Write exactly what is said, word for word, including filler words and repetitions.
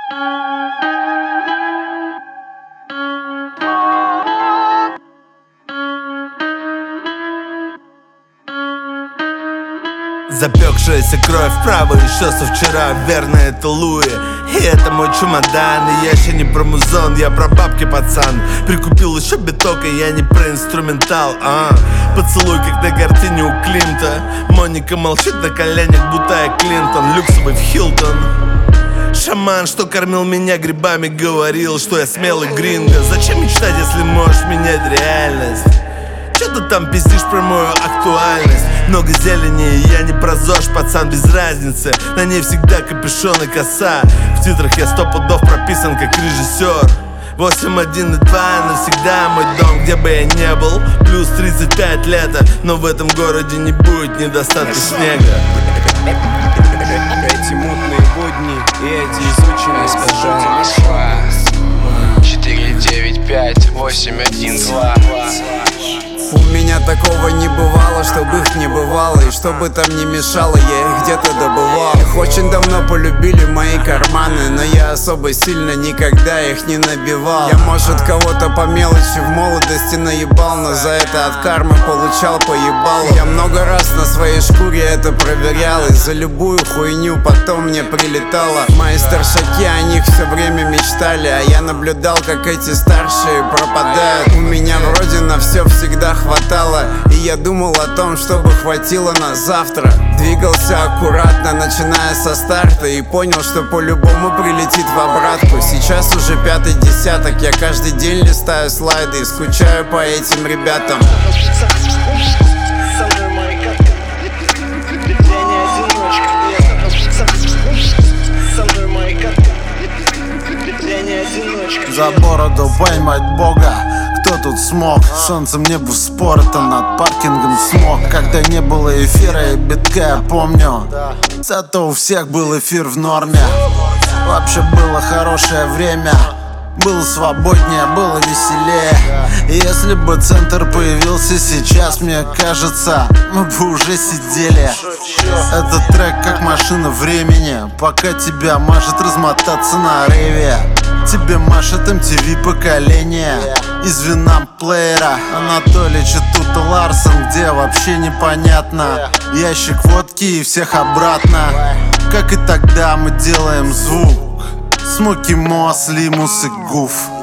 Запекшаяся кровь вправо еще со вчера, верно, это Луи. И это мой чемодан, и я еще не про музон, я про бабки, пацан. Прикупил еще биток, и я не про инструментал, а поцелуй, как на картине у Климта. Моника молчит на коленях, будто я Клинтон. Люксовый в Хилтон. Шаман, что кормил меня грибами, говорил, что я смелый гринго. Зачем мечтать, если можешь менять реальность? Че ты там пиздишь про мою актуальность? Много зелени, и я не про ЗОЖ, пацан, без разницы. На ней всегда капюшон и коса. В титрах я сто пудов прописан как режиссер. Восемь, один и два, навсегда мой дом, где бы я не был. Плюс тридцать пять лета, но в этом городе не будет недостатка снега. Эти мутные будни и эти изученные стажеры. Четыре, девять, пять, восемь, один, два. У меня такого не бывало, чтобы их не бывало. И что бы там ни мешало, я их где-то добывал. Их очень давно полюбили мои карманы, но я особо сильно никогда их не набивал. Я, может, кого-то по мелочи в молодости наебал, но за это от кармы получал поебалу. Я много раз на своей шкуре это проверял, и за любую хуйню потом мне прилетало. Мои старшаки о них все время мечтали, а я наблюдал, как эти старшие пропадают. У меня вроде на все всегда хватало, и я думал о том, чтобы хватило на завтра. Двигался аккуратно, начиная со старта, и понял, что по-любому прилетит в обратку. Сейчас уже пятый десяток, я каждый день листаю слайды и скучаю по этим ребятам. За бороду поймать Бога, кто тут смог? Солнцем небу спорта, над паркингом смог. Когда не было эфира и битка, я помню. Зато у всех был эфир в норме. Вообще было хорошее время. Было свободнее, было веселее. И если бы центр появился сейчас, мне кажется, мы бы уже сидели. Этот трек как машина времени, пока тебя может размотаться на рейве. Тебе машет эм ти ви поколение из винамплеера. Анатолий Четута Ларсон, где вообще непонятно. Ящик водки и всех обратно. Как и тогда мы делаем звук. Смоки Мо, Слимус и Гуф.